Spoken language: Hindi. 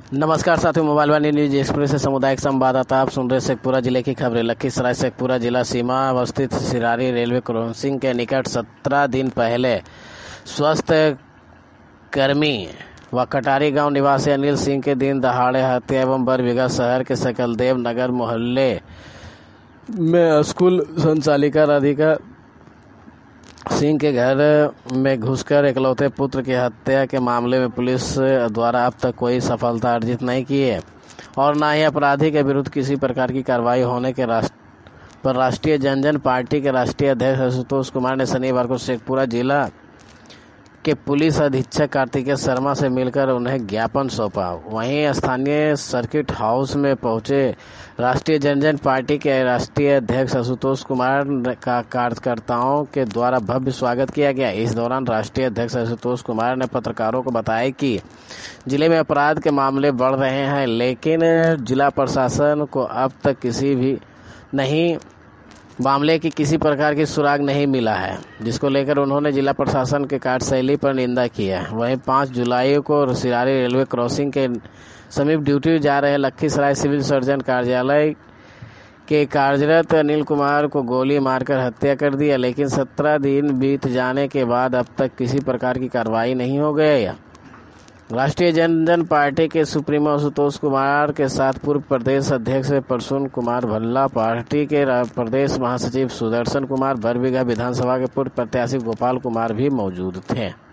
नमस्कार साथियों, मोबाइल वाणी न्यूज एक्सप्रेस से सामुदायिक संवाददाता आप सुन रहे शेखपुरा जिले की खबरें। लखीसराय शेखपुरा जिला सीमा अवस्थित सिरारी रेलवे क्रॉसिंग के निकट 17 दिन पहले स्वास्थ्य कर्मी व कटारी गांव निवासी अनिल सिंह के दिन दहाड़े हत्या एवं बरबीघा शहर के सकलदेव नगर मोहल्ले में स्कूल संचालिका राधिका सिंह के घर में घुसकर इकलौते पुत्र की हत्या के मामले में पुलिस द्वारा अब तक कोई सफलता अर्जित नहीं की है और न ही अपराधी के विरुद्ध किसी प्रकार की कार्रवाई होने के पर राष्ट्रीय जनजन पार्टी के राष्ट्रीय अध्यक्ष आशुतोष कुमार ने शनिवार को शेखपुरा जिला के पुलिस अधीक्षक कार्तिकेय शर्मा से मिलकर उन्हें ज्ञापन सौंपा। वहीं स्थानीय सर्किट हाउस में पहुंचे राष्ट्रीय जनजन पार्टी के राष्ट्रीय अध्यक्ष आशुतोष कुमार का कार्यकर्ताओं के द्वारा भव्य स्वागत किया गया। इस दौरान राष्ट्रीय अध्यक्ष आशुतोष कुमार ने पत्रकारों को बताया कि जिले में अपराध के मामले बढ़ रहे हैं, लेकिन जिला प्रशासन को अब तक मामले की किसी प्रकार की सुराग नहीं मिला है, जिसको लेकर उन्होंने जिला प्रशासन के कार्यशैली पर निंदा की है। वहीं 5 जुलाई को सिरारी रेलवे क्रॉसिंग के समीप ड्यूटी जा रहे लखीसराय सिविल सर्जन कार्यालय के कार्यरत अनिल कुमार को गोली मारकर हत्या कर दिया, लेकिन 17 दिन बीत जाने के बाद अब तक किसी प्रकार की कार्रवाई नहीं हो गई है। राष्ट्रीय जनजन पार्टी के सुप्रीमो आशुतोष कुमार के साथ पूर्व प्रदेश अध्यक्ष प्रसून कुमार भल्ला, पार्टी के प्रदेश महासचिव सुदर्शन कुमार, बरबीघा विधानसभा के पूर्व प्रत्याशी गोपाल कुमार भी मौजूद थे।